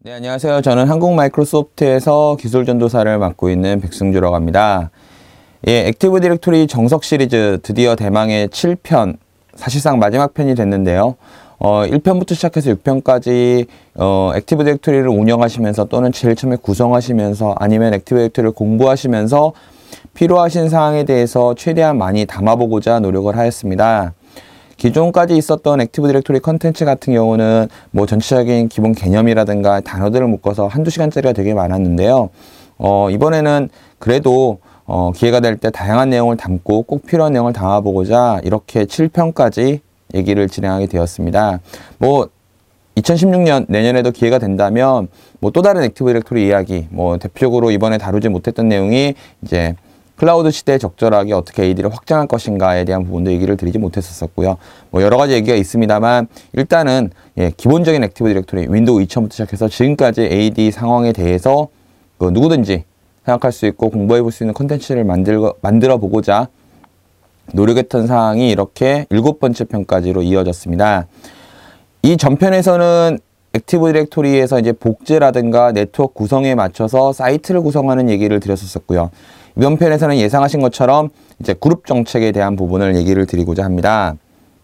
네, 안녕하세요. 저는 한국마이크로소프트에서 기술전도사를 맡고 있는 백승주라고 합니다. 예, 액티브 디렉토리 정석 시리즈 드디어 대망의 7편, 사실상 마지막 편이 됐는데요. 1편부터 시작해서 6편까지 액티브 디렉토리를 운영하시면서 또는 제일 처음에 구성하시면서 아니면 액티브 디렉토리를 공부하시면서 필요하신 사항에 대해서 최대한 많이 담아보고자 노력을 하였습니다. 기존까지 있었던 액티브 디렉토리 컨텐츠 같은 경우는 뭐 전체적인 기본 개념이라든가 단어들을 묶어서 한두 시간짜리가 되게 많았는데요. 이번에는 그래도 기회가 될 때 다양한 내용을 담고 꼭 필요한 내용을 담아보고자 이렇게 7편까지 얘기를 진행하게 되었습니다. 뭐 2016년 내년에도 기회가 된다면 뭐 또 다른 액티브 디렉토리 이야기, 뭐 대표적으로 이번에 다루지 못했던 내용이 이제 클라우드 시대에 적절하게 어떻게 AD를 확장할 것인가에 대한 부분도 얘기를 드리지 못했었고요. 뭐 여러 가지 얘기가 있습니다만 일단은 기본적인 액티브 디렉토리 윈도우 2000부터 시작해서 지금까지 AD 상황에 대해서 누구든지 생각할 수 있고 공부해 볼 수 있는 콘텐츠를 만들어 보고자 노력했던 사항이 이렇게 7번째 편까지로 이어졌습니다. 이 전편에서는 액티브 디렉토리에서 이제 복제라든가 네트워크 구성에 맞춰서 사이트를 구성하는 얘기를 드렸었고요. 이번 편에서는 예상하신 것처럼 이제 그룹 정책에 대한 부분을 얘기를 드리고자 합니다.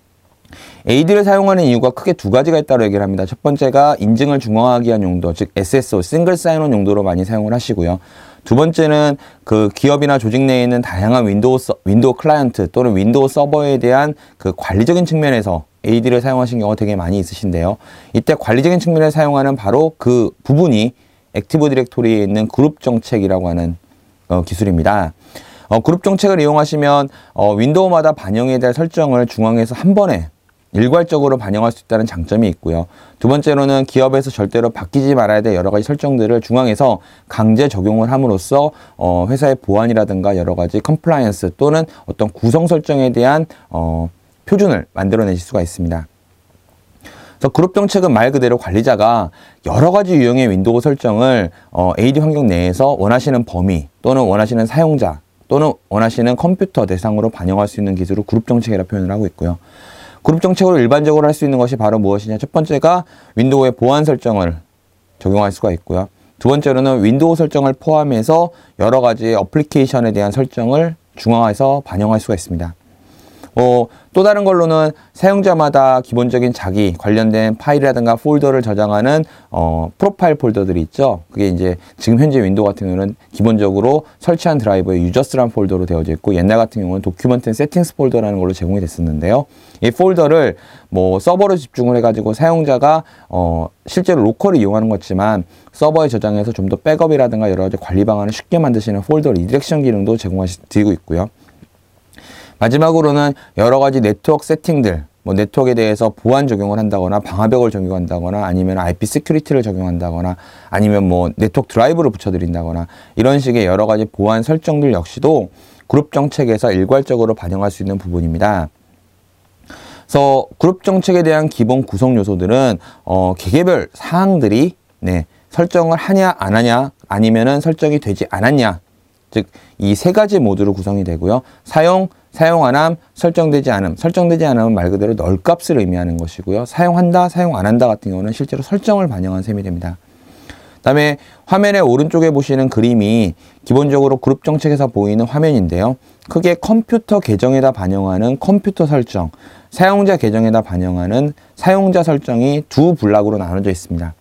AD를 사용하는 이유가 크게 두 가지가 있다고 얘기를 합니다. 첫 번째가 인증을 중앙화하기 위한 용도, 즉 SSO, 싱글 사인온 용도로 많이 사용을 하시고요. 두 번째는 그 기업이나 조직 내에 있는 다양한 윈도우 클라이언트 또는 윈도우 서버에 대한 그 관리적인 측면에서 AD를 사용하신 경우가 되게 많이 있으신데요. 이때 관리적인 측면에 사용하는 바로 그 부분이 액티브 디렉토리에 있는 그룹 정책이라고 하는 기술입니다. 그룹 정책을 이용하시면 윈도우마다 반영해야 될 설정을 중앙에서 한 번에 일괄적으로 반영할 수 있다는 장점이 있고요. 두 번째로는 기업에서 절대로 바뀌지 말아야 될 여러 가지 설정들을 중앙에서 강제 적용을 함으로써 회사의 보안이라든가 여러 가지 컴플라이언스 또는 어떤 구성 설정에 대한 표준을 만들어내실 수가 있습니다. 그래서 그룹 정책은 말 그대로 관리자가 여러 가지 유형의 윈도우 설정을 AD 환경 내에서 원하시는 범위 또는 원하시는 사용자 또는 원하시는 컴퓨터 대상으로 반영할 수 있는 기술을 그룹 정책이라고 표현을 하고 있고요. 그룹 정책으로 일반적으로 할 수 있는 것이 바로 무엇이냐? 첫 번째가 윈도우의 보안 설정을 적용할 수가 있고요. 두 번째로는 윈도우 설정을 포함해서 여러 가지 어플리케이션에 대한 설정을 중앙화해서 반영할 수가 있습니다. 또 다른 걸로는 사용자마다 기본적인 자기 관련된 파일이라든가 폴더를 저장하는 프로파일 폴더들이 있죠. 그게 이제 지금 현재 윈도우 같은 경우는 기본적으로 설치한 드라이버에 유저스라는 폴더로 되어져 있고 옛날 같은 경우는 도큐먼트 세팅스 폴더라는 걸로 제공이 됐었는데요. 이 폴더를 뭐 서버로 집중을 해가지고 사용자가 실제로 로컬을 이용하는 거지만 서버에 저장해서 좀 더 백업이라든가 여러 가지 관리 방안을 쉽게 만드시는 폴더 리디렉션 기능도 드리고 있고요. 마지막으로는 여러 가지 네트워크 세팅들, 뭐 네트워크에 대해서 보안 적용을 한다거나 방화벽을 적용한다거나 아니면 IP 시큐리티를 적용한다거나 아니면 뭐 네트워크 드라이브를 붙여드린다거나 이런 식의 여러 가지 보안 설정들 역시도 그룹 정책에서 일괄적으로 반영할 수 있는 부분입니다. 그래서 그룹 정책에 대한 기본 구성 요소들은 개개별 사항들이 설정을 하냐 안 하냐 아니면은 설정이 되지 않았냐, 즉 이 세 가지 모드로 구성이 되고요. 사용 안 함, 설정되지 않음. 설정되지 않음은 말 그대로 널값을 의미하는 것이고요. 사용한다, 사용 안 한다 같은 경우는 실제로 설정을 반영한 셈이 됩니다. 그다음에 화면의 오른쪽에 보시는 그림이 기본적으로 그룹 정책에서 보이는 화면인데요. 크게 컴퓨터 계정에다 반영하는 컴퓨터 설정, 사용자 계정에다 반영하는 사용자 설정이 두 블락으로 나눠져 있습니다.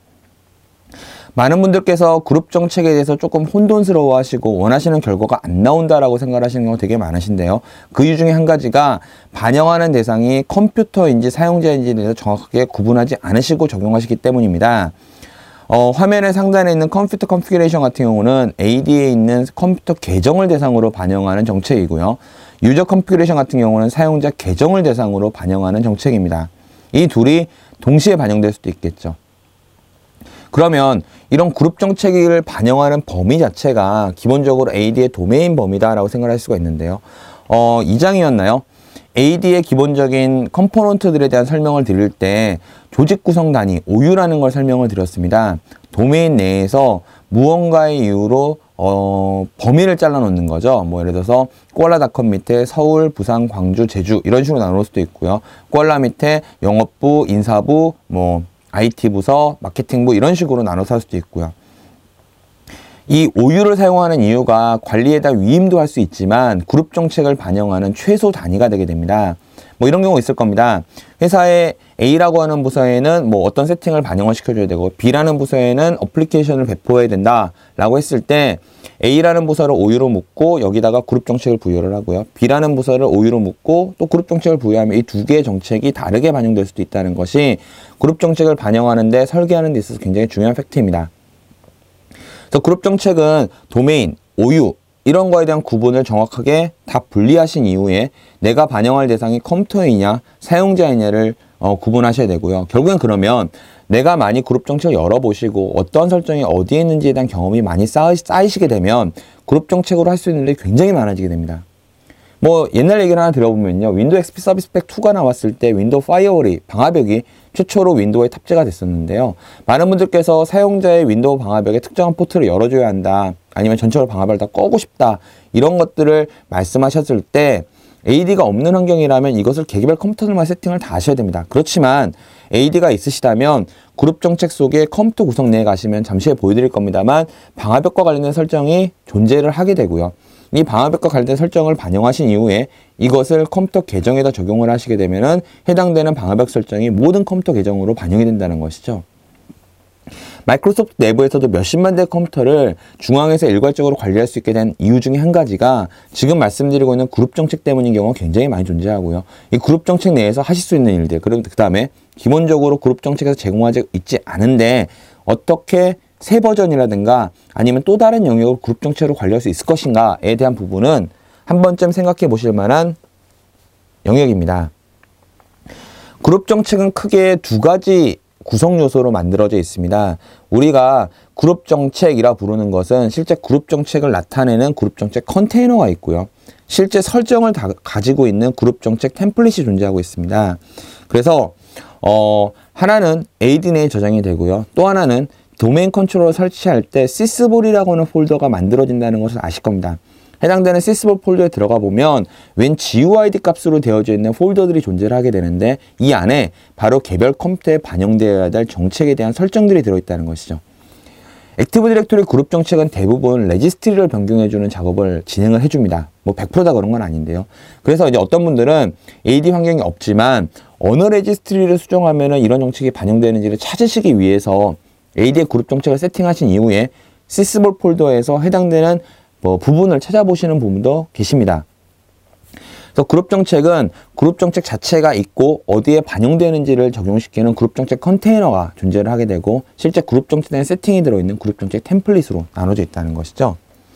많은 분들께서 그룹 정책에 대해서 조금 혼돈스러워 하시고 원하시는 결과가 안 나온다라고 생각하시는 경우가 되게 많으신데요. 그 이유 중에 한 가지가 반영하는 대상이 컴퓨터인지 사용자인지에 대해서 정확하게 구분하지 않으시고 적용하시기 때문입니다. 화면의 상단에 있는 컴퓨터 컨피그레이션 같은 경우는 AD에 있는 컴퓨터 계정을 대상으로 반영하는 정책이고요. 유저 컨피그레이션 같은 경우는 사용자 계정을 대상으로 반영하는 정책입니다. 이 둘이 동시에 반영될 수도 있겠죠. 그러면 이런 그룹 정책을 반영하는 범위 자체가 기본적으로 AD의 도메인 범위다라고 생각할 수가 있는데요. 2장이었나요? AD의 기본적인 컴포넌트들에 대한 설명을 드릴 때 조직 구성 단위, OU라는 걸 설명을 드렸습니다. 도메인 내에서 무언가의 이유로 범위를 잘라 놓는 거죠. 뭐 예를 들어서 꼴라닷컴 밑에 서울, 부산, 광주, 제주 이런 식으로 나눌 수도 있고요. 꼴라 밑에 영업부, 인사부, 뭐 IT 부서, 마케팅부 이런 식으로 나눠서 할 수도 있고요. 이 OU를 사용하는 이유가 관리에다 위임도 할 수 있지만 그룹 정책을 반영하는 최소 단위가 되게 됩니다. 뭐 이런 경우 있을 겁니다. 회사의 A라고 하는 부서에는 뭐 어떤 세팅을 반영을 시켜줘야 되고 B라는 부서에는 어플리케이션을 배포해야 된다라고 했을 때 A라는 부서를 OU로 묶고 여기다가 그룹 정책을 부여를 하고요. B라는 부서를 OU로 묶고 또 그룹 정책을 부여하면 이 두 개의 정책이 다르게 반영될 수도 있다는 것이 그룹 정책을 반영하는데 설계하는 데 있어서 굉장히 중요한 팩트입니다. 그래서 그룹 정책은 도메인, OU 이런 거에 대한 구분을 정확하게 다 분리하신 이후에 내가 반영할 대상이 컴퓨터이냐 사용자이냐를 구분하셔야 되고요. 결국엔 그러면 내가 많이 그룹 정책을 열어보시고 어떤 설정이 어디에 있는지에 대한 경험이 많이 쌓이시게 되면 그룹 정책으로 할 수 있는 일이 굉장히 많아지게 됩니다. 뭐 옛날 얘기를 하나 들어보면요. 윈도우 XP 서비스 팩 2가 나왔을 때 윈도우 파이어월이 방화벽이 최초로 윈도우에 탑재가 됐었는데요. 많은 분들께서 사용자의 윈도우 방화벽에 특정한 포트를 열어줘야 한다. 아니면 전체적으로 방화벽을 다 꺼고 싶다. 이런 것들을 말씀하셨을 때 AD가 없는 환경이라면 이것을 개개별 컴퓨터들만 세팅을 다 하셔야 됩니다. 그렇지만 AD가 있으시다면 그룹 정책 속에 컴퓨터 구성 내에 가시면 잠시 후에 보여드릴 겁니다만 방화벽과 관련된 설정이 존재를 하게 되고요. 이 방화벽과 관련된 설정을 반영하신 이후에 이것을 컴퓨터 계정에다 적용을 하시게 되면은 해당되는 방화벽 설정이 모든 컴퓨터 계정으로 반영이 된다는 것이죠. 마이크로소프트 내부에서도 몇십만 대의 컴퓨터를 중앙에서 일괄적으로 관리할 수 있게 된 이유 중에 한 가지가 지금 말씀드리고 있는 그룹 정책 때문인 경우가 굉장히 많이 존재하고요. 이 그룹 정책 내에서 하실 수 있는 일들, 그 다음에 기본적으로 그룹 정책에서 제공하지 있지 않은데 어떻게 새 버전이라든가 아니면 또 다른 영역을 그룹 정책으로 관리할 수 있을 것인가에 대한 부분은 한 번쯤 생각해 보실 만한 영역입니다. 그룹 정책은 크게 두 가지 구성 요소로 만들어져 있습니다. 우리가 그룹 정책이라 부르는 것은 실제 그룹 정책을 나타내는 그룹 정책 컨테이너가 있고요. 실제 설정을 다 가지고 있는 그룹 정책 템플릿이 존재하고 있습니다. 그래서 하나는 AD 내에 저장이 되고요. 또 하나는 도메인 컨트롤러 설치할 때 sys볼이라고 하는 폴더가 만들어진다는 것을 아실 겁니다. 해당되는 sys볼 폴더에 들어가 보면 웬 GUID 값으로 되어져 있는 폴더들이 존재를 하게 되는데 이 안에 바로 개별 컴퓨터에 반영되어야 될 정책에 대한 설정들이 들어있다는 것이죠. 액티브 디렉토리 그룹 정책은 대부분 레지스트리를 변경해주는 작업을 진행을 해줍니다. 뭐 100%다 그런 건 아닌데요. 그래서 이제 어떤 분들은 AD 환경이 없지만 어느 레지스트리를 수정하면은 이런 정책이 반영되는지를 찾으시기 위해서 AD의 그룹 정책을 세팅하신 이후에 sys볼 폴더에서 해당되는 부분을 찾아보시는 분도 계십니다. 그래서 그룹 정책은 그룹 정책 자체가 있고 어디에 반영되는지를 적용시키는 그룹 정책 컨테이너가 존재를 하게 되고 실제 그룹 정책에 세팅이 들어있는 그룹 정책 템플릿으로 나눠져 있다는 것이죠.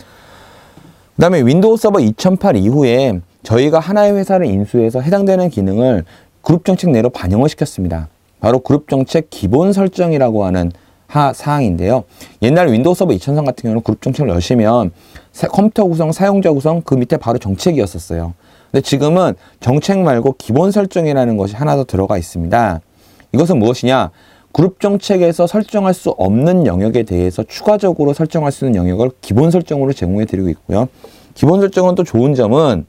그 다음에 윈도우 서버 2008 이후에 저희가 하나의 회사를 인수해서 해당되는 기능을 그룹 정책 내로 반영을 시켰습니다. 바로 그룹 정책 기본 설정이라고 하는 사항인데요. 옛날 윈도우 서버 2003 같은 경우는 그룹 정책을 여시면 컴퓨터 구성, 사용자 구성 그 밑에 바로 정책이었었어요. 근데 지금은 정책 말고 기본 설정이라는 것이 하나 더 들어가 있습니다. 이것은 무엇이냐? 그룹 정책에서 설정할 수 없는 영역에 대해서 추가적으로 설정할 수 있는 영역을 기본 설정으로 제공해 드리고 있고요. 기본 설정은 또 좋은 점은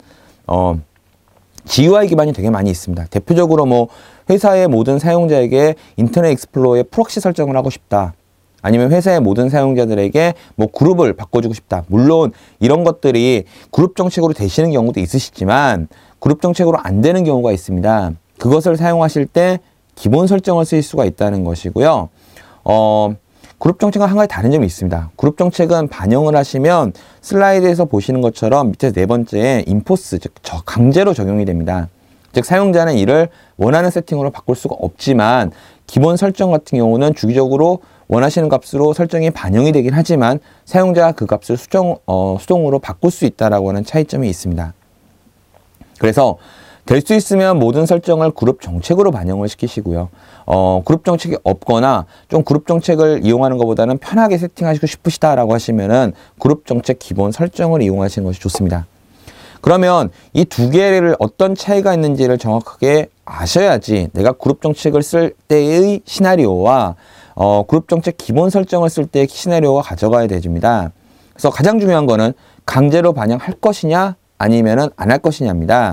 GUI 기반이 되게 많이 있습니다. 대표적으로 뭐 회사의 모든 사용자에게 인터넷 익스플로러의 프록시 설정을 하고 싶다. 아니면 회사의 모든 사용자들에게 뭐 그룹을 바꿔주고 싶다. 물론 이런 것들이 그룹 정책으로 되시는 경우도 있으시지만 그룹 정책으로 안 되는 경우가 있습니다. 그것을 사용하실 때 기본 설정을 쓰일 수가 있다는 것이고요. 그룹 정책은 한 가지 다른 점이 있습니다. 그룹 정책은 반영을 하시면 슬라이드에서 보시는 것처럼 밑에 네 번째에 인포스, 즉 강제로 적용이 됩니다. 즉 사용자는 이를 원하는 세팅으로 바꿀 수가 없지만 기본 설정 같은 경우는 주기적으로 원하시는 값으로 설정이 반영이 되긴 하지만 사용자가 그 값을 수동으로 바꿀 수 있다라고 하는 차이점이 있습니다. 그래서 될 수 있으면 모든 설정을 그룹 정책으로 반영을 시키시고요. 그룹 정책이 없거나 좀 그룹 정책을 이용하는 것보다는 편하게 세팅하시고 싶으시다라고 하시면은 그룹 정책 기본 설정을 이용하시는 것이 좋습니다. 그러면 이 두 개를 어떤 차이가 있는지를 정확하게 아셔야지 내가 그룹 정책을 쓸 때의 시나리오와 그룹 정책 기본 설정을 쓸 때의 시나리오가 가져가야 됩니다. 그래서 가장 중요한 거는 강제로 반영할 것이냐 아니면은 안 할 것이냐입니다.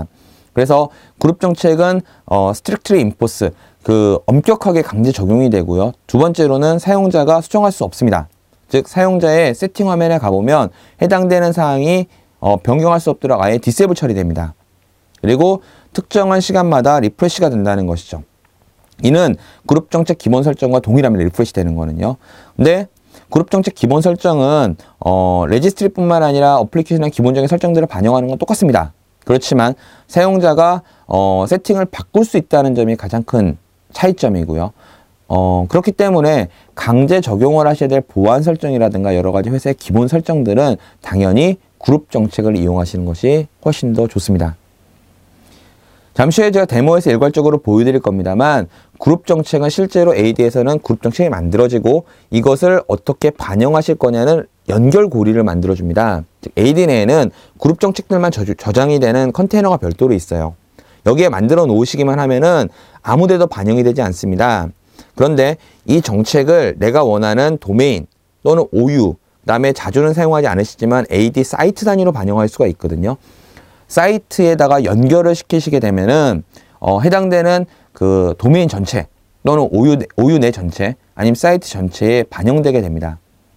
그래서 그룹 정책은 strictly enforce, 엄격하게 강제 적용이 되고요. 두 번째로는 사용자가 수정할 수 없습니다. 즉 사용자의 세팅 화면에 가보면 해당되는 사항이 변경할 수 없도록 아예 디세이블 처리됩니다. 그리고 특정한 시간마다 리프레시가 된다는 것이죠. 이는 그룹 정책 기본 설정과 동일합니다. 리프레시 되는 거는요. 근데 그룹 정책 기본 설정은 레지스트리뿐만 아니라 어플리케이션의 기본적인 설정들을 반영하는 건 똑같습니다. 그렇지만 사용자가 세팅을 바꿀 수 있다는 점이 가장 큰 차이점이고요. 그렇기 때문에 강제 적용을 하셔야 될 보안 설정이라든가 여러 가지 회사의 기본 설정들은 당연히 그룹 정책을 이용하시는 것이 훨씬 더 좋습니다. 잠시 후에 제가 데모에서 일괄적으로 보여드릴 겁니다만 그룹 정책은 실제로 AD에서는 그룹 정책이 만들어지고 이것을 어떻게 반영하실 거냐는 연결 고리를 만들어줍니다. 즉 AD 내에는 그룹 정책들만 저장이 되는 컨테이너가 별도로 있어요. 여기에 만들어 놓으시기만 하면은 아무데도 반영이 되지 않습니다. 그런데 이 정책을 내가 원하는 도메인 또는 OU, 그다음에 자주는 사용하지 않으시지만 AD 사이트 단위로 반영할 수가 있거든요. 사이트에다가 연결을 시키시게 되면은 해당되는 도메인 전체 또는 OU 내 전체 아니면 사이트 전체에 반영되게 됩니다.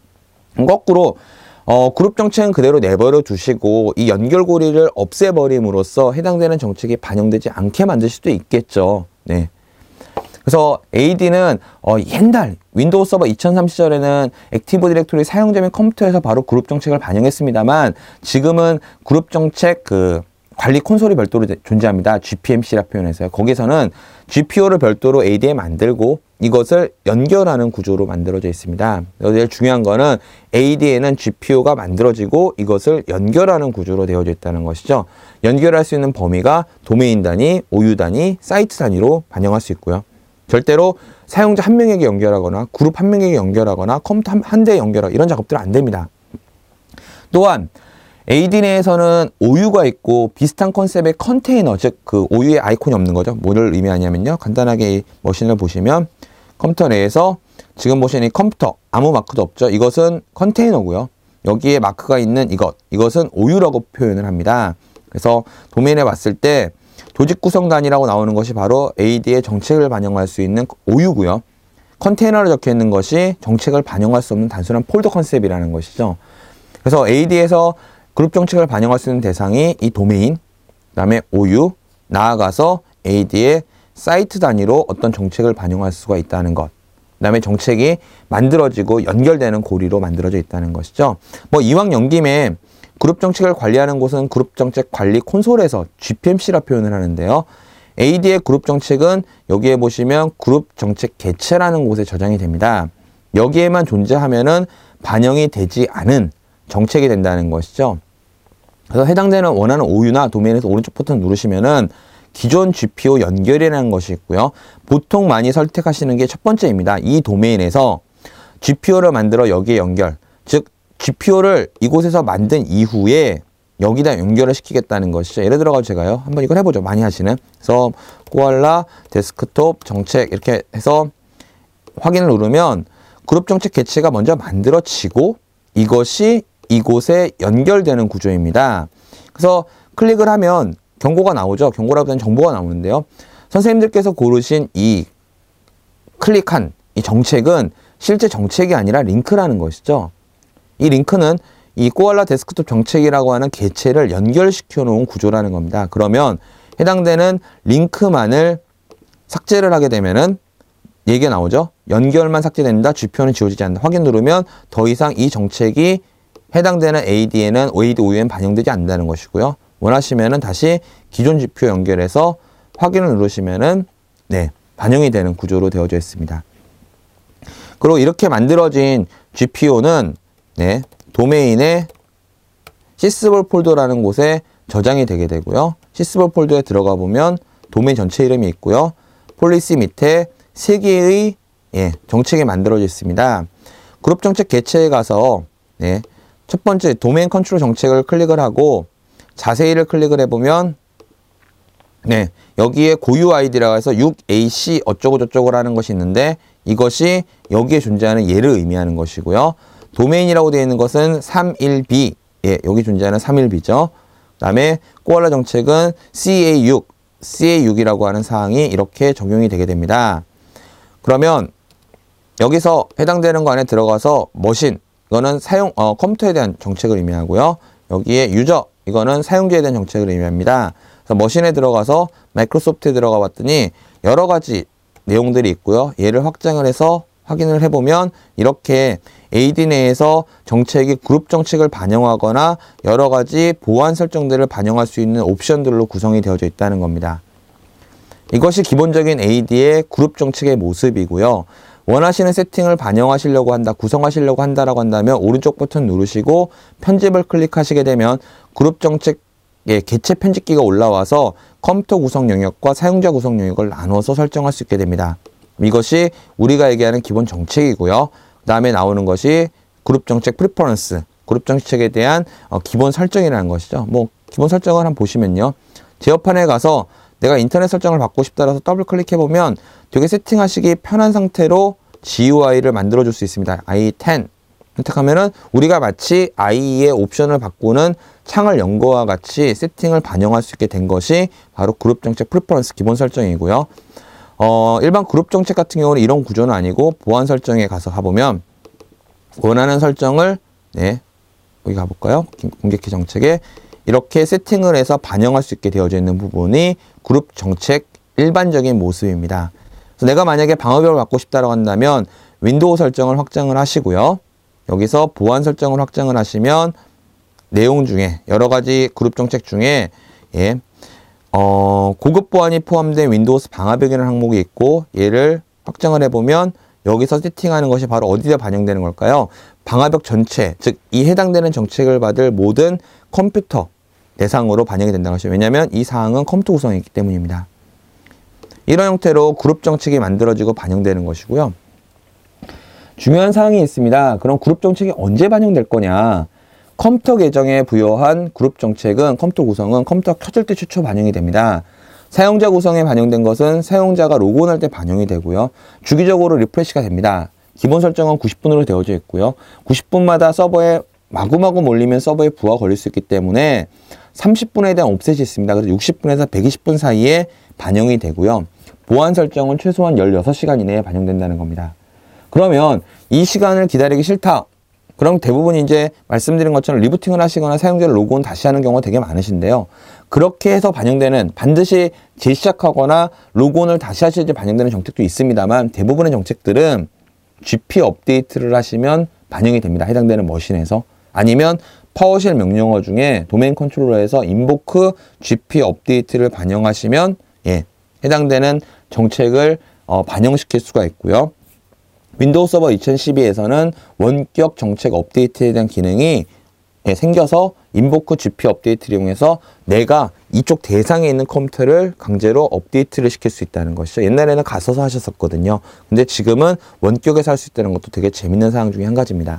거꾸로 그룹 정책은 그대로 내버려 두시고 이 연결고리를 없애버림으로써 해당되는 정책이 반영되지 않게 만들 수도 있겠죠. 네. 그래서 AD는 옛날 윈도우 서버 2003 시절에는 액티브 디렉토리 사용자 및 컴퓨터에서 바로 그룹 정책을 반영했습니다만 지금은 그룹 정책 관리 콘솔이 별도로 존재합니다. GPMC라 표현해서요. 거기서는 GPO를 별도로 AD에 만들고 이것을 연결하는 구조로 만들어져 있습니다. 제일 중요한 거는 AD에는 GPO가 만들어지고 이것을 연결하는 구조로 되어져 있다는 것이죠. 연결할 수 있는 범위가 도메인 단위, OU 단위, 사이트 단위로 반영할 수 있고요. 절대로 사용자 한 명에게 연결하거나 그룹 한 명에게 연결하거나 컴퓨터 한 대에 연결하거나 이런 작업들은 안 됩니다. 또한 AD 내에서는 OU가 있고 비슷한 컨셉의 컨테이너, 즉 OU의 아이콘이 없는 거죠. 뭐를 의미하냐면요. 간단하게 이 머신을 보시면 컴퓨터 내에서 지금 보시는 이 컴퓨터 아무 마크도 없죠. 이것은 컨테이너고요. 여기에 마크가 있는 이것은 OU라고 표현을 합니다. 그래서 도메인에 봤을 때 조직 구성 단위라고 나오는 것이 바로 AD의 정책을 반영할 수 있는 OU고요. 컨테이너로 적혀 있는 것이 정책을 반영할 수 없는 단순한 폴더 컨셉이라는 것이죠. 그래서 AD에서 그룹 정책을 반영할 수 있는 대상이 이 도메인, 그다음에 OU, 나아가서 AD의 사이트 단위로 어떤 정책을 반영할 수가 있다는 것. 그다음에 정책이 만들어지고 연결되는 고리로 만들어져 있다는 것이죠. 이왕 연김에 그룹 정책을 관리하는 곳은 그룹 정책 관리 콘솔에서 GPMC라 표현을 하는데요. AD의 그룹 정책은 여기에 보시면 그룹 정책 개체라는 곳에 저장이 됩니다. 여기에만 존재하면은 반영이 되지 않은 정책이 된다는 것이죠. 그래서 해당되는 원하는 OU나 도메인에서 오른쪽 버튼 누르시면은 기존 GPO 연결이라는 것이 있고요. 보통 많이 선택하시는 게 첫 번째입니다. 이 도메인에서 GPO를 만들어 여기에 연결, 즉 GPO를 이곳에서 만든 이후에 여기다 연결을 시키겠다는 것이죠. 예를 들어서 제가요. 한번 이걸 해보죠. 많이 하시는. 그래서 코알라 데스크톱 정책 이렇게 해서 확인을 누르면 그룹 정책 개체가 먼저 만들어지고 이것이 이곳에 연결되는 구조입니다. 그래서 클릭을 하면 경고가 나오죠. 경고라기보다는 정보가 나오는데요. 선생님들께서 고르신 이 클릭한 이 정책은 실제 정책이 아니라 링크라는 것이죠. 이 링크는 이 코알라 데스크톱 정책이라고 하는 개체를 연결시켜 놓은 구조라는 겁니다. 그러면 해당되는 링크만을 삭제를 하게 되면은 얘기가 나오죠. 연결만 삭제됩니다. GPO는 지워지지 않는다. 확인 누르면 더 이상 이 정책이 해당되는 AD에는 AD OU에는 반영되지 않는다는 것이고요. 원하시면은 다시 기존 GPO 연결해서 확인을 누르시면은 반영이 되는 구조로 되어져 있습니다. 그리고 이렇게 만들어진 GPO는 도메인의 시스볼 폴더라는 곳에 저장이 되게 되고요. 시스볼 폴더에 들어가 보면 도메인 전체 이름이 있고요. 폴리시 밑에 3개의 정책이 만들어져 있습니다. 그룹 정책 개체에 가서 첫 번째 도메인 컨트롤 정책을 클릭을 하고 자세히를 클릭을 해보면 여기에 고유 아이디라고 해서 6AC 어쩌고저쩌고라는 것이 있는데 이것이 여기에 존재하는 얘를 의미하는 것이고요. 도메인이라고 되어 있는 것은 31B, 여기 존재하는 31B죠. 그다음에 코알라 정책은 CA6이라고 하는 사항이 이렇게 적용이 되게 됩니다. 그러면 여기서 해당되는 거 안에 들어가서 머신, 이거는 컴퓨터에 대한 정책을 의미하고요. 여기에 유저, 이거는 사용자에 대한 정책을 의미합니다. 그래서 머신에 들어가서 마이크로소프트에 들어가 봤더니 여러 가지 내용들이 있고요. 얘를 확장을 해서 확인을 해보면 이렇게 AD 내에서 정책이 그룹 정책을 반영하거나 여러 가지 보안 설정들을 반영할 수 있는 옵션들로 구성이 되어져 있다는 겁니다. 이것이 기본적인 AD의 그룹 정책의 모습이고요. 원하시는 세팅을 반영하시려고 한다, 구성하시려고 한다라고 한다면 오른쪽 버튼 누르시고 편집을 클릭하시게 되면 그룹 정책의 개체 편집기가 올라와서 컴퓨터 구성 영역과 사용자 구성 영역을 나눠서 설정할 수 있게 됩니다. 이것이 우리가 얘기하는 기본 정책이고요. 그 다음에 나오는 것이 그룹 정책 프리퍼런스, 그룹 정책에 대한 기본 설정이라는 것이죠. 뭐 기본 설정을 한번 보시면요. 제어판에 가서 내가 인터넷 설정을 받고 싶다라서 더블 클릭해보면 되게 세팅하시기 편한 상태로 GUI를 만들어줄 수 있습니다. IE10 선택하면은 우리가 마치 IE의 옵션을 바꾸는 창을 연 거와 같이 세팅을 반영할 수 있게 된 것이 바로 그룹 정책 프리퍼런스 기본 설정이고요. 일반 그룹 정책 같은 경우는 이런 구조는 아니고 보안 설정에 가서 가보면 원하는 설정을 여기 가볼까요? 공개키 정책에 이렇게 세팅을 해서 반영할 수 있게 되어져 있는 부분이 그룹 정책 일반적인 모습입니다. 그래서 내가 만약에 방어벽을 받고 싶다고 한다면 윈도우 설정을 확장을 하시고요. 여기서 보안 설정을 확장을 하시면 내용 중에 여러 가지 그룹 정책 중에 고급 보안이 포함된 윈도우스 방화벽이라는 항목이 있고 얘를 확장을 해보면 여기서 세팅하는 것이 바로 어디에 반영되는 걸까요? 방화벽 전체, 즉 이 해당되는 정책을 받을 모든 컴퓨터 대상으로 반영이 된다는 것이죠. 왜냐하면 이 사항은 컴퓨터 구성이 있기 때문입니다. 이런 형태로 그룹 정책이 만들어지고 반영되는 것이고요. 중요한 사항이 있습니다. 그럼 그룹 정책이 언제 반영될 거냐? 컴퓨터 계정에 부여한 그룹 정책은 컴퓨터 구성은 컴퓨터 켜질 때 최초 반영이 됩니다. 사용자 구성에 반영된 것은 사용자가 로그인할 때 반영이 되고요. 주기적으로 리프레시가 됩니다. 기본 설정은 90분으로 되어져 있고요. 90분마다 서버에 마구마구 몰리면 서버에 부하가 걸릴 수 있기 때문에 30분에 대한 옵셋이 있습니다. 그래서 60분에서 120분 사이에 반영이 되고요. 보안 설정은 최소한 16시간 이내에 반영된다는 겁니다. 그러면 이 시간을 기다리기 싫다. 그럼 대부분 이제 말씀드린 것처럼 리부팅을 하시거나 사용자를 로그인 다시 하는 경우가 되게 많으신데요. 그렇게 해서 반영되는 반드시 재시작하거나 로그인을 다시 하실 때 반영되는 정책도 있습니다만 대부분의 정책들은 GP 업데이트를 하시면 반영이 됩니다. 해당되는 머신에서. 아니면 파워쉘 명령어 중에 도메인 컨트롤러에서 인보크 GP 업데이트를 반영하시면 해당되는 정책을 반영시킬 수가 있고요. 윈도우 서버 2012에서는 원격 정책 업데이트에 대한 기능이 생겨서 인보크 GP 업데이트를 이용해서 내가 이쪽 대상에 있는 컴퓨터를 강제로 업데이트를 시킬 수 있다는 것이죠. 옛날에는 가서서 하셨었거든요. 근데 지금은 원격에서 할 수 있다는 것도 되게 재밌는 사항 중에 한 가지입니다.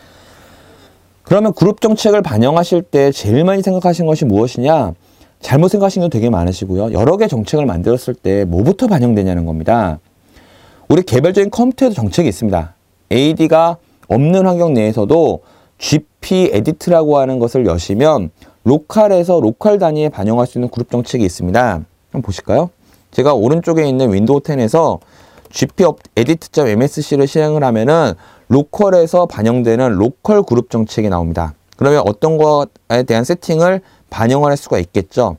그러면 그룹 정책을 반영하실 때 제일 많이 생각하시는 것이 무엇이냐? 잘못 생각하시는 게 되게 많으시고요. 여러 개 정책을 만들었을 때 뭐부터 반영되냐는 겁니다. 우리 개별적인 컴퓨터에도 정책이 있습니다. AD가 없는 환경 내에서도 GP 에디트라고 하는 것을 여시면 로컬에서 로컬 단위에 반영할 수 있는 그룹 정책이 있습니다. 한번 보실까요? 제가 오른쪽에 있는 윈도우 10에서 GP edit.msc를 실행을 하면은 로컬에서 반영되는 로컬 그룹 정책이 나옵니다. 그러면 어떤 것에 대한 세팅을 반영할 수가 있겠죠.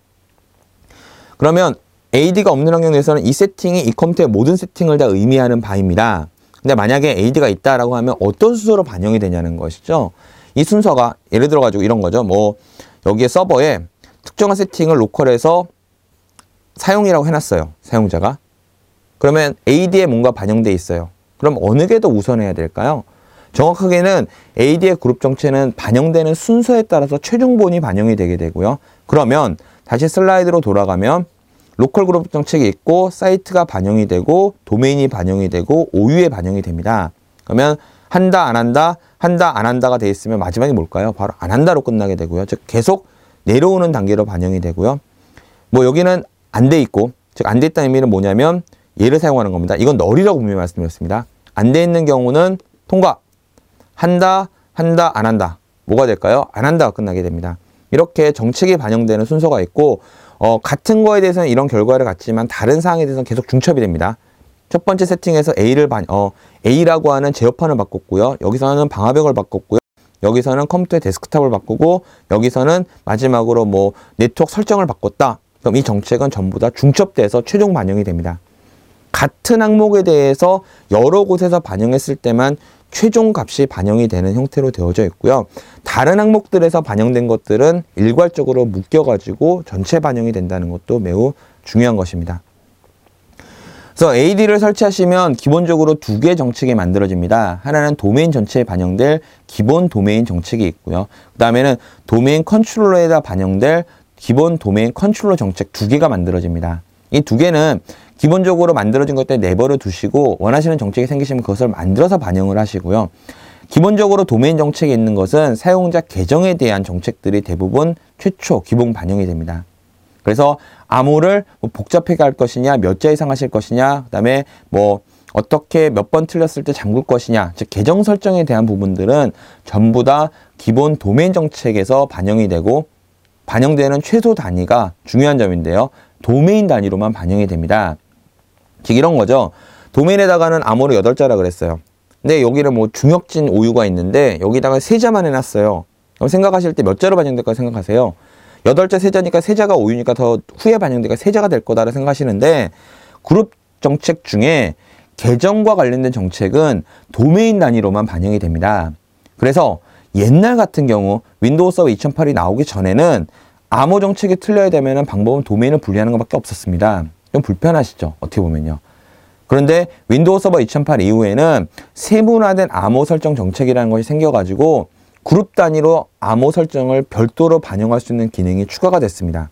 그러면 AD가 없는 환경 내에서는 이 세팅이 이 컴퓨터의 모든 세팅을 다 의미하는 바입니다. 근데 만약에 AD가 있다라고 하면 어떤 순서로 반영이 되냐는 것이죠. 이 순서가 예를 들어 가지고 이런 거죠. 뭐 여기에 서버에 특정한 세팅을 로컬에서 사용이라고 해놨어요. 사용자가. 그러면 AD에 뭔가 반영돼 있어요. 그럼 어느 게 더 우선해야 될까요? 정확하게는 AD의 그룹 정체는 반영되는 순서에 따라서 최종본이 반영이 되게 되고요. 그러면 다시 슬라이드로 돌아가면 로컬 그룹 정책이 있고 사이트가 반영이 되고 도메인이 반영이 되고 OU에 반영이 됩니다. 그러면 한다 안 한다 한다 안 한다가 돼 있으면 마지막이 뭘까요? 바로 안 한다로 끝나게 되고요. 즉 계속 내려오는 단계로 반영이 되고요. 뭐 여기는 안 돼 있고 즉 안 돼 있다는 의미는 뭐냐면 얘를 사용하는 겁니다. 이건 널이라고 분명히 말씀드렸습니다. 안 돼 있는 경우는 통과 한다 한다 안 한다 뭐가 될까요? 안 한다가 끝나게 됩니다. 이렇게 정책이 반영되는 순서가 있고 같은 거에 대해서는 이런 결과를 갖지만 다른 사항에 대해서는 계속 중첩이 됩니다. 첫 번째 세팅에서 A라고 하는 제어판을 바꿨고요. 여기서는 방화벽을 바꿨고요. 여기서는 컴퓨터의 데스크탑을 바꾸고 여기서는 마지막으로 뭐 네트워크 설정을 바꿨다. 그럼 이 정책은 전부 다 중첩돼서 최종 반영이 됩니다. 같은 항목에 대해서 여러 곳에서 반영했을 때만 최종 값이 반영이 되는 형태로 되어져 있고요. 다른 항목들에서 반영된 것들은 일괄적으로 묶여가지고 전체 반영이 된다는 것도 매우 중요한 것입니다. 그래서 AD를 설치하시면 기본적으로 두 개의 정책이 만들어집니다. 하나는 도메인 전체에 반영될 기본 도메인 정책이 있고요. 그 다음에는 도메인 컨트롤러에다 반영될 기본 도메인 컨트롤러 정책 두 개가 만들어집니다. 이 두 개는 기본적으로 만들어진 것들 내버려 두시고 원하시는 정책이 생기시면 그것을 만들어서 반영을 하시고요. 기본적으로 도메인 정책에 있는 것은 사용자 계정에 대한 정책들이 대부분 최초 기본 반영이 됩니다. 그래서 암호를 복잡하게 할 것이냐, 몇 자 이상 하실 것이냐, 그 다음에 뭐 어떻게 몇 번 틀렸을 때 잠글 것이냐, 즉 계정 설정에 대한 부분들은 전부 다 기본 도메인 정책에서 반영이 되고 반영되는 최소 단위가 중요한 점인데요. 도메인 단위로만 반영이 됩니다. 즉 이런 거죠. 도메인에다가는 암호를 8자라 그랬어요. 근데 여기는 뭐 중역진 오유가 있는데 여기다가 3자만 해놨어요. 그럼 생각하실 때 몇 자로 반영될까 생각하세요? 8자 3자니까 3자가 오유니까 더 후에 반영되니까 3자가 될 거다라고 생각하시는데 그룹 정책 중에 계정과 관련된 정책은 도메인 단위로만 반영이 됩니다. 그래서 옛날 같은 경우 윈도우 서버 2008이 나오기 전에는 암호 정책이 틀려야 되면 방법은 도메인을 분리하는 것밖에 없었습니다. 좀 불편하시죠? 어떻게 보면요. 그런데 윈도우 서버 2008 이후에는 세분화된 암호 설정 정책이라는 것이 생겨가지고 그룹 단위로 암호 설정을 별도로 반영할 수 있는 기능이 추가가 됐습니다.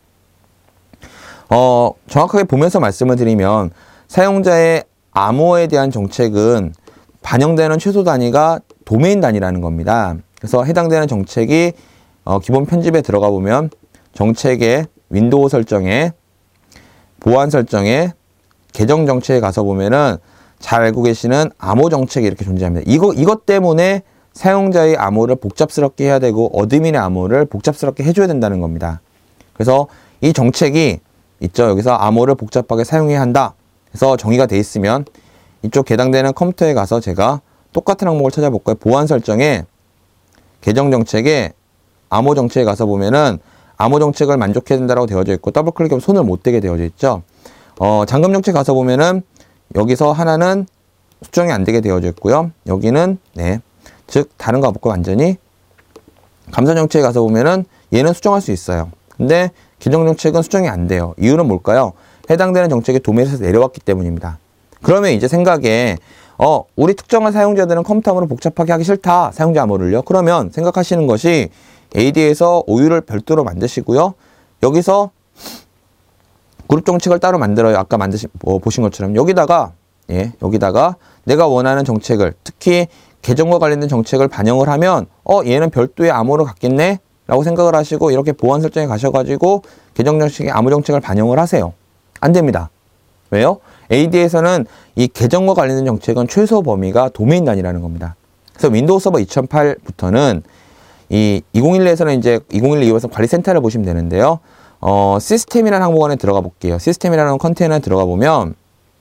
정확하게 보면서 말씀을 드리면 사용자의 암호에 대한 정책은 반영되는 최소 단위가 도메인 단위라는 겁니다. 그래서 해당되는 정책이 기본 편집에 들어가 보면 정책의 윈도우 설정에 보안 설정에 계정 정책에 가서 보면은 잘 알고 계시는 암호 정책이 이렇게 존재합니다. 이것 때문에 사용자의 암호를 복잡스럽게 해야 되고 어드민의 암호를 복잡스럽게 해줘야 된다는 겁니다. 그래서 이 정책이 있죠. 여기서 암호를 복잡하게 사용해야 한다. 그래서 정의가 돼 있으면 이쪽 해당되는 컴퓨터에 가서 제가 똑같은 항목을 찾아볼까요? 보안 설정에 계정 정책에 암호 정책에 가서 보면은 암호 정책을 만족해야 된다고 되어져 있고 더블 클릭하면 손을 못 대게 되어져 있죠. 잠금 정책 가서 보면은 여기서 하나는 수정이 안 되게 되어져 있고요. 여기는 즉 다른 거 가볼까 완전히 감사 정책에 가서 보면은 얘는 수정할 수 있어요. 근데 계정 정책은 수정이 안 돼요. 이유는 뭘까요? 해당되는 정책이 도메인에서 내려왔기 때문입니다. 그러면 이제 생각에 우리 특정한 사용자들은 컴퓨터 암호를 복잡하게 하기 싫다. 사용자 암호를요. 그러면 생각하시는 것이 AD에서 오유를 별도로 만드시고요. 여기서 그룹 정책을 따로 만들어요. 아까 보신 것처럼 여기다가 내가 원하는 정책을 특히 계정과 관련된 정책을 반영을 하면 얘는 별도의 암호를 갖겠네 라고 생각을 하시고 이렇게 보안 설정에 가셔가지고 계정 정책에 암호 정책을 반영을 하세요. 안 됩니다. 왜요? AD에서는 이 계정과 관련된 정책은 최소 범위가 도메인 단위라는 겁니다. 그래서 윈도우 서버 2008부터는 이 2012에서는 이제 2012 이후에서 관리센터를 보시면 되는데요. 시스템이라는 항목 안에 들어가 볼게요. 시스템이라는 컨테이너에 들어가 보면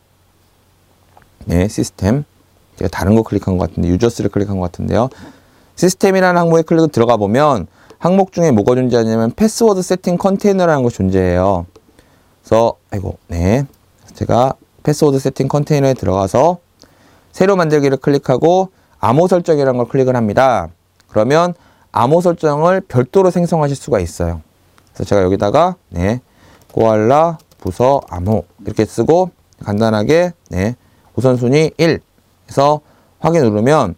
시스템 제가 다른 거 클릭한 것 같은데 유저스를 클릭한 것 같은데요. 시스템이라는 항목에 클릭 들어가 보면 항목 중에 뭐가 존재하냐면 패스워드 세팅 컨테이너라는 것이 존재해요. 그래서 제가 패스워드 세팅 컨테이너에 들어가서 새로 만들기를 클릭하고 암호 설정이라는 걸 클릭을 합니다. 그러면 암호 설정을 별도로 생성하실 수가 있어요. 그래서 제가 여기다가 코알라 부서 암호 이렇게 쓰고 간단하게 우선순위 1 해서 확인 누르면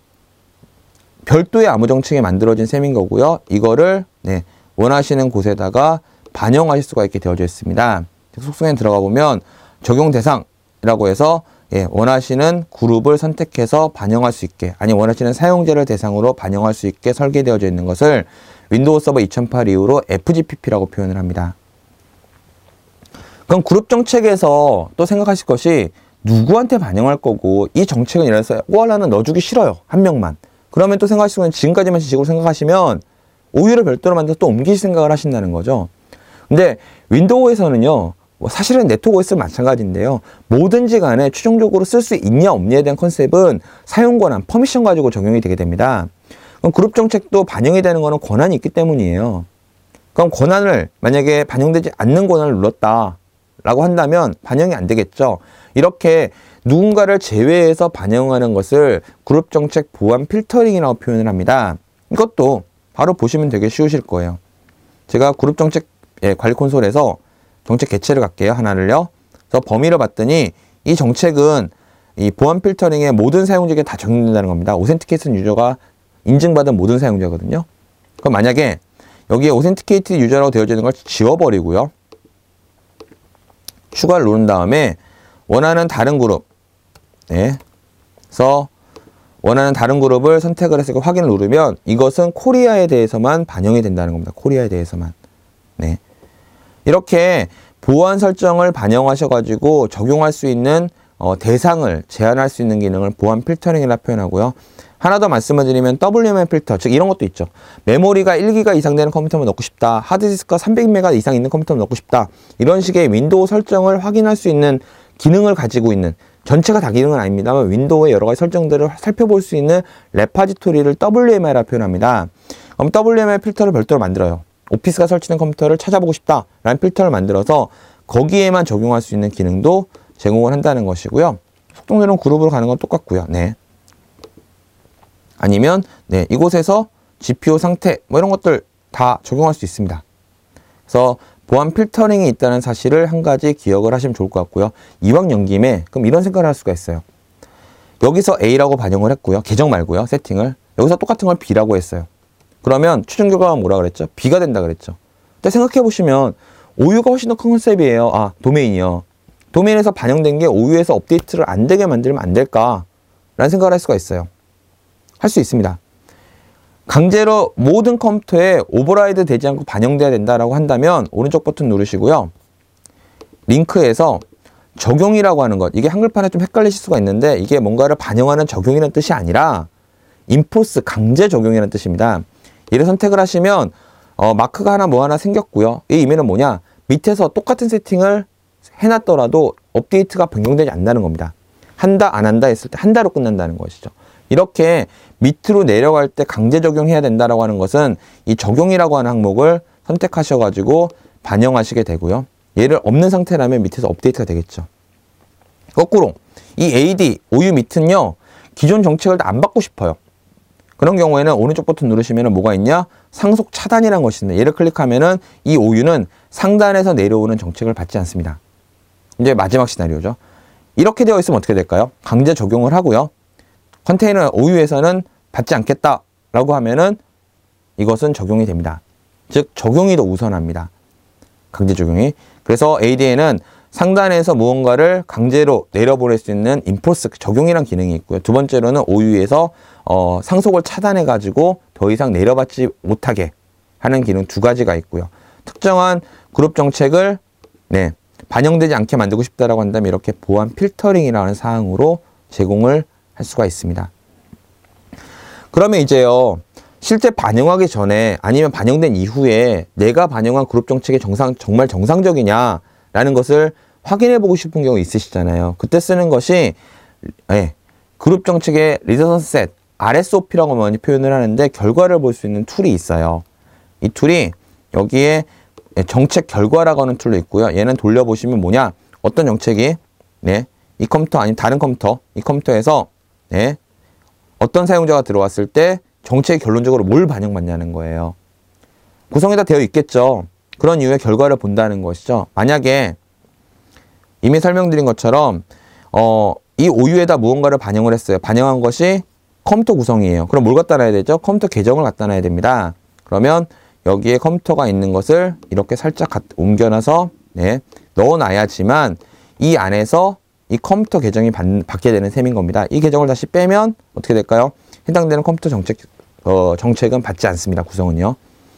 별도의 암호 정책이 만들어진 셈인 거고요. 이거를 원하시는 곳에다가 반영하실 수가 있게 되어져 있습니다. 속성에 들어가 보면 적용 대상이라고 해서 원하시는 그룹을 선택해서 반영할 수 있게 아니면 원하시는 사용자를 대상으로 반영할 수 있게 설계되어져 있는 것을 윈도우 서버 2008 이후로 FGPP라고 표현을 합니다. 그럼 그룹 정책에서 또 생각하실 것이 누구한테 반영할 거고 이 정책은 이래서 코알라는 넣어주기 싫어요. 한 명만. 그러면 또 생각하시면 지금까지만 지식으로 생각하시면 OU를 별도로 만들어서 또 옮길 생각을 하신다는 거죠. 근데 윈도우에서는요, 뭐 사실은 네트워크 OS는 마찬가지인데요. 뭐든지 간에 최종적으로 쓸 수 있냐 없냐에 대한 컨셉은 사용 권한, 퍼미션 가지고 적용이 되게 됩니다. 그럼 그룹 정책도 반영이 되는 거는 권한이 있기 때문이에요. 그럼 권한을 만약에 반영되지 않는 권한을 눌렀다라고 한다면 반영이 안 되겠죠. 이렇게 누군가를 제외해서 반영하는 것을 그룹 정책 보안 필터링이라고 표현을 합니다. 이것도 바로 보시면 되게 쉬우실 거예요. 제가 그룹 정책 관리 콘솔에서 정책 개체를 갈게요. 하나를요. 그래서 범위를 봤더니 이 정책은 이 보안 필터링의 모든 사용자에게 다 적용된다는 겁니다. 오센티케이션 유저가 인증받은 모든 사용자거든요. 그럼 만약에 여기에 오센티케이트 유저라고 되어지는 걸 지워버리고요. 추가를 누른 다음에 원하는 다른 그룹, 네. 그래서 원하는 다른 그룹을 선택을 해서 확인을 누르면 이것은 코리아에 대해서만 반영이 된다는 겁니다. 코리아에 대해서만. 네. 이렇게 보안 설정을 반영하셔가지고 적용할 수 있는 대상을 제한할 수 있는 기능을 보안 필터링이라 표현하고요. 하나 더 말씀을 드리면 WMA 필터, 즉 이런 것도 있죠. 메모리가 1기가 이상 되는 컴퓨터만 넣고 싶다. 하드디스크가 300메가 이상 있는 컴퓨터만 넣고 싶다. 이런 식의 윈도우 설정을 확인할 수 있는 기능을 가지고 있는, 전체가 다 기능은 아닙니다만 윈도우의 여러 가지 설정들을 살펴볼 수 있는 레파지토리를 WMI라 표현합니다. 그럼 WMI 필터를 별도로 만들어요. 오피스가 설치된 컴퓨터를 찾아보고 싶다라는 필터를 만들어서 거기에만 적용할 수 있는 기능도 제공을 한다는 것이고요. 속도내론 그룹으로 가는 건 똑같고요. 네. 아니면 네, 이곳에서 GPU 상태 뭐 이런 것들 다 적용할 수 있습니다. 그래서 보안 필터링이 있다는 사실을 한 가지 기억을 하시면 좋을 것 같고요. 이왕 연김에 그럼 이런 생각을 할 수가 있어요. 여기서 A라고 반영을 했고요. 계정 말고요. 세팅을. 여기서 똑같은 걸 B라고 했어요. 그러면 최종 결과가 뭐라 그랬죠? B가 된다 그랬죠. 근데 생각해 보시면 OU가 훨씬 더 큰 컨셉이에요. 아, 도메인이요. 도메인에서 반영된 게 OU에서 업데이트를 안 되게 만들면 안 될까? 라는 생각을 할 수가 있어요. 할 수 있습니다. 강제로 모든 컴퓨터에 오버라이드 되지 않고 반영돼야 된다라고 한다면 오른쪽 버튼 누르시고요. 링크에서 적용이라고 하는 것, 이게 한글판에 좀 헷갈리실 수가 있는데 이게 뭔가를 반영하는 적용이라는 뜻이 아니라 인포스, 강제 적용이라는 뜻입니다. 얘를 선택을 하시면 마크가 하나 뭐 하나 생겼고요. 이 의미는 뭐냐? 밑에서 똑같은 세팅을 해놨더라도 업데이트가 변경되지 않는다는 겁니다. 한다 안 한다 했을 때 한다로 끝난다는 것이죠. 이렇게 밑으로 내려갈 때 강제 적용해야 된다라고 하는 것은 이 적용이라고 하는 항목을 선택하셔가지고 반영하시게 되고요. 얘를 없는 상태라면 밑에서 업데이트가 되겠죠. 거꾸로 이 AD, OU 밑은요. 기존 정책을 다 안 받고 싶어요. 그런 경우에는 오른쪽 버튼 누르시면 뭐가 있냐? 상속 차단이라는 것이 있는데 얘를 클릭하면은 이 OU는 상단에서 내려오는 정책을 받지 않습니다. 이제 마지막 시나리오죠. 이렇게 되어 있으면 어떻게 될까요? 강제 적용을 하고요. 컨테이너 OU에서는 받지 않겠다라고 하면은 이것은 적용이 됩니다. 즉 적용이 더 우선합니다. 강제 적용이. 그래서 AD에는 상단에서 무언가를 강제로 내려보낼 수 있는 인포스 적용이란 기능이 있고요. 두 번째로는 OU에서 상속을 차단해 가지고 더 이상 내려받지 못하게 하는 기능 두 가지가 있고요. 특정한 그룹 정책을 반영되지 않게 만들고 싶다라고 한다면 이렇게 보안 필터링이라는 사항으로 제공을 할 수가 있습니다. 그러면 이제요. 실제 반영하기 전에 아니면 반영된 이후에 내가 반영한 그룹 정책이 정말 정상적이냐라는 것을 확인해 보고 싶은 경우 있으시잖아요. 그때 쓰는 것이 그룹 정책의 리더선스 셋, RSOP라고 많이 표현을 하는데 결과를 볼 수 있는 툴이 있어요. 이 툴이 여기에 정책 결과라고 하는 툴도 있고요. 얘는 돌려보시면 뭐냐? 어떤 정책이 이 컴퓨터 아니면 다른 컴퓨터, 이 컴퓨터에서 어떤 사용자가 들어왔을 때 정책이 결론적으로 뭘 반영받냐는 거예요. 구성이 다 되어 있겠죠. 그런 이유의 결과를 본다는 것이죠. 만약에 이미 설명드린 것처럼 이 OU에다 무언가를 반영을 했어요. 반영한 것이 컴퓨터 구성이에요. 그럼 뭘 갖다 놔야 되죠? 컴퓨터 계정을 갖다 놔야 됩니다. 그러면 여기에 컴퓨터가 있는 것을 이렇게 살짝 옮겨놔서 넣어놔야지만 이 안에서 이 컴퓨터 계정이 받게 되는 셈인 겁니다. 이 계정을 다시 빼면 어떻게 될까요? 해당되는 컴퓨터 정책은 받지 않습니다. 구성은요.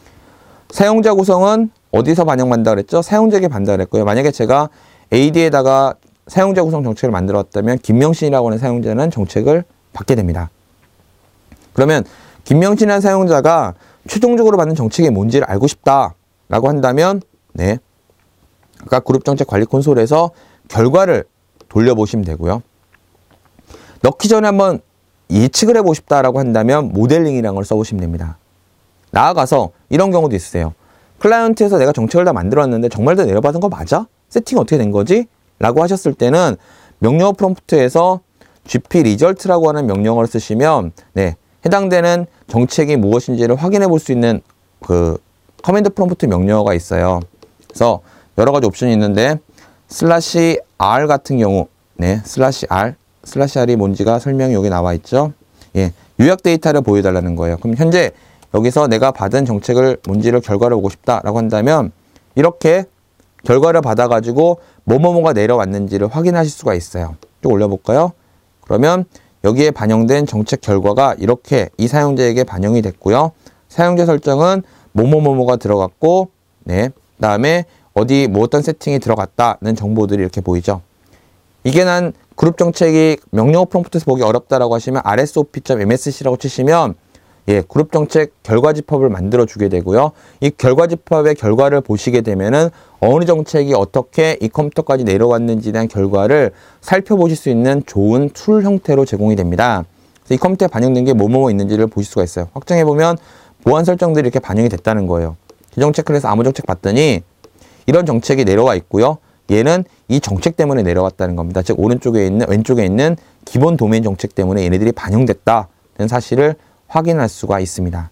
사용자 구성은 어디서 반영받는다 그랬죠? 사용자에게 받는다 그랬고요. 만약에 제가 AD에다가 사용자 구성 정책을 만들었다면 김명신이라고 하는 사용자는 정책을 받게 됩니다. 그러면 김명신이라는 사용자가 최종적으로 받는 정책이 뭔지를 알고 싶다라고 한다면 네, 아까 그룹 정책 관리 콘솔에서 결과를 돌려보시면 되고요. 넣기 전에 한번 예측을 해보고 싶다라고 한다면 모델링이라는 걸 써보시면 됩니다. 나아가서 이런 경우도 있으세요. 클라이언트에서 내가 정책을 다 만들었는데 정말 다 내려받은 거 맞아? 세팅 어떻게 된 거지? 라고 하셨을 때는 명령어 프롬프트에서 gp result라고 하는 명령어를 쓰시면 네, 해당되는 정책이 무엇인지를 확인해 볼 수 있는 그 커맨드 프롬프트 명령어가 있어요. 그래서 여러 가지 옵션이 있는데 /r 같은 경우 네, /r이 뭔지가 설명이 여기 나와 있죠. 예, 요약 데이터를 보여달라는 거예요. 그럼 현재 여기서 내가 받은 정책을 뭔지를 결과를 보고 싶다라고 한다면 이렇게 결과를 받아가지고 뭐뭐뭐가 내려왔는지를 확인하실 수가 있어요. 좀 올려볼까요? 그러면 여기에 반영된 정책 결과가 이렇게 이 사용자에게 반영이 됐고요. 사용자 설정은 뭐뭐뭐뭐가 들어갔고 네, 그다음에 어디 뭐 어떤 세팅이 들어갔다는 정보들이 이렇게 보이죠. 이게 난 그룹 정책이 명령어 프롬프트에서 보기 어렵다라고 하시면 rsop.msc라고 치시면 예, 그룹 정책 결과 집합을 만들어 주게 되고요. 이 결과 집합의 결과를 보시게 되면은 어느 정책이 어떻게 이 컴퓨터까지 내려왔는지에 대한 결과를 살펴보실 수 있는 좋은 툴 형태로 제공이 됩니다. 그래서 이 컴퓨터에 반영된 게 뭐뭐 있는지를 보실 수가 있어요. 확장해 보면 보안 설정들이 이렇게 반영이 됐다는 거예요. 지정 체크를 해서 아무 정책 봤더니 이런 정책이 내려와 있고요. 얘는 이 정책 때문에 내려왔다는 겁니다. 즉 왼쪽에 있는 기본 도메인 정책 때문에 얘네들이 반영됐다는 사실을 확인할 수가 있습니다.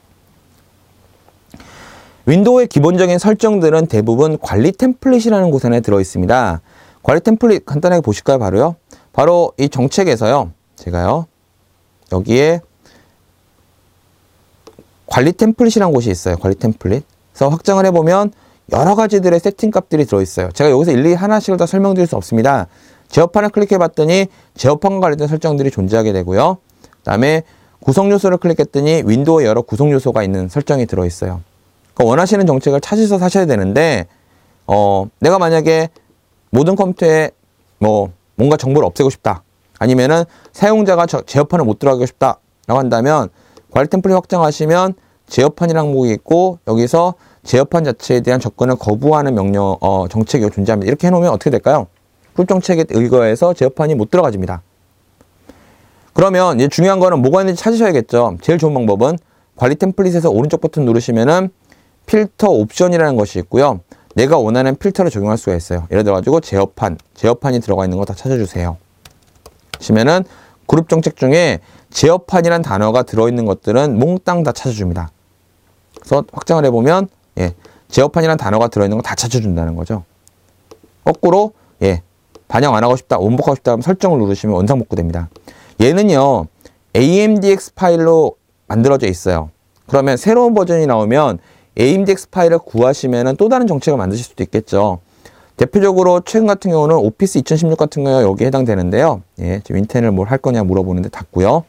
윈도우의 기본적인 설정들은 대부분 관리 템플릿이라는 곳 안에 들어 있습니다. 관리 템플릿 간단하게 보실까요? 바로 이 정책에서요. 제가요. 여기에 관리 템플릿이라는 곳이 있어요. 관리 템플릿. 그래서 확장을 해보면 여러 가지들의 세팅 값들이 들어있어요. 제가 여기서 일일이 하나씩을 다 설명드릴 수 없습니다. 제어판을 클릭해봤더니 제어판과 관련된 설정들이 존재하게 되고요. 그 다음에 구성 요소를 클릭했더니 윈도우에 여러 구성 요소가 있는 설정이 들어있어요. 그러니까 원하시는 정책을 찾으셔서 사셔야 되는데 내가 만약에 모든 컴퓨터에 뭔가 정보를 없애고 싶다. 아니면은 사용자가 제어판을 못 들어가고 싶다. 라고 한다면 관리 템플릿 확장하시면 제어판이라는 목이 있고 여기서 제어판 자체에 대한 접근을 거부하는 정책이 존재합니다. 이렇게 해놓으면 어떻게 될까요? 그룹 정책에 의거해서 제어판이 못 들어가집니다. 그러면 이제 중요한 거는 뭐가 있는지 찾으셔야겠죠. 제일 좋은 방법은 관리 템플릿에서 오른쪽 버튼 누르시면은 필터 옵션이라는 것이 있고요. 내가 원하는 필터를 적용할 수가 있어요. 예를 들어가지고 제어판이 들어가 있는 거 다 찾아주세요. 보시면은 그룹 정책 중에 제어판이란 단어가 들어있는 것들은 몽땅 다 찾아줍니다. 그래서 확장을 해보면 예, 제어판이란 단어가 들어있는 거 다 찾아준다는 거죠. 거꾸로 예, 반영 안 하고 싶다, 원복하고 싶다 하면 설정을 누르시면 원상복구됩니다. 얘는요, AMDX 파일로 만들어져 있어요. 그러면 새로운 버전이 나오면 AMDX 파일을 구하시면 또 다른 정책을 만드실 수도 있겠죠. 대표적으로 최근 같은 경우는 오피스 2016 같은 경우가 여기에 해당되는데요. 예, 지금 인텐을 뭘 할 거냐 물어보는데 닫고요.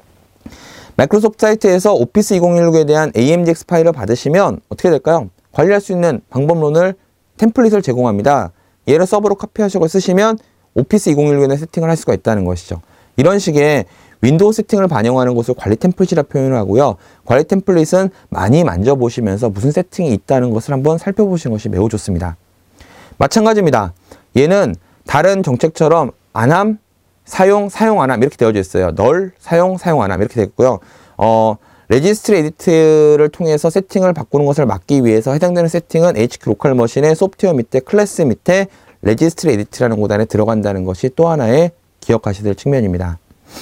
마이크로소프트 사이트에서 오피스 2016에 대한 AMDX 파일을 받으시면 어떻게 될까요? 관리할 수 있는 방법론을 템플릿을 제공합니다. 얘를 서버로 카피하시고 쓰시면 오피스 2016에 대한 세팅을 할 수가 있다는 것이죠. 이런 식의 윈도우 세팅을 반영하는 것을 관리 템플릿이라 표현을 하고요. 관리 템플릿은 많이 만져보시면서 무슨 세팅이 있다는 것을 한번 살펴보시는 것이 매우 좋습니다. 마찬가지입니다. 얘는 다른 정책처럼 안함, 사용 안함 이렇게 되어져 있어요. 널, 사용 안함 이렇게 되어 있고요. 레지스트리 에디트를 통해서 세팅을 바꾸는 것을 막기 위해서 해당되는 세팅은 HQ 로컬 머신의 소프트웨어 밑에 클래스 밑에 레지스트리 에디트라는 곳 안에 들어간다는 것이 또 하나의 기억하셔야 될 측면입니다.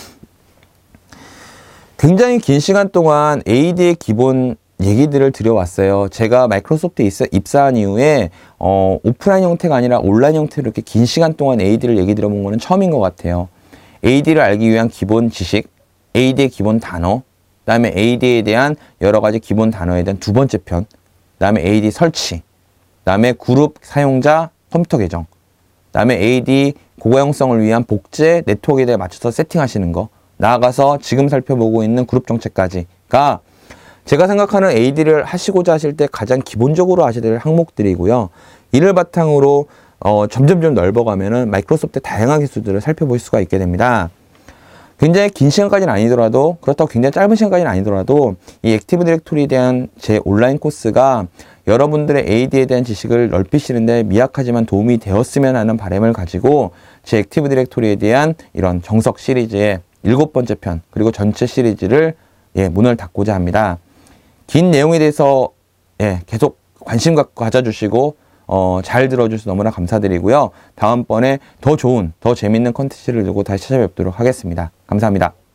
굉장히 긴 시간 동안 AD의 기본 얘기들을 드려왔어요. 제가 마이크로소프트에 입사한 이후에 오프라인 형태가 아니라 온라인 형태로 이렇게 긴 시간 동안 AD를 얘기 드려본 거는 처음인 것 같아요. AD를 알기 위한 기본 지식, AD의 기본 단어, 그 다음에 AD에 대한 여러 가지 기본 단어에 대한 두 번째 편, 그 다음에 AD 설치, 그 다음에 그룹 사용자 컴퓨터 계정, 그 다음에 AD 고가형성을 위한 복제 네트워크에 대해 맞춰서 세팅하시는 거, 나아가서 지금 살펴보고 있는 그룹 정책까지가 제가 생각하는 AD를 하시고자 하실 때 가장 기본적으로 하셔야 될 항목들이고요. 이를 바탕으로 점점 넓어가면은 마이크로소프트의 다양한 기술들을 살펴볼 수가 있게 됩니다. 굉장히 긴 시간까지는 아니더라도, 그렇다고 굉장히 짧은 시간까지는 아니더라도 이 액티브 디렉토리에 대한 제 온라인 코스가 여러분들의 AD에 대한 지식을 넓히시는데 미약하지만 도움이 되었으면 하는 바람을 가지고 제 액티브 디렉토리에 대한 이런 정석 시리즈의 7번째 편, 그리고 전체 시리즈를 문을 닫고자 합니다. 긴 내용에 대해서 계속 관심 갖고 가져주시고 잘 들어주셔서 너무나 감사드리고요. 다음번에 더 좋은, 더 재밌는 컨텐츠를 두고 다시 찾아뵙도록 하겠습니다. 감사합니다.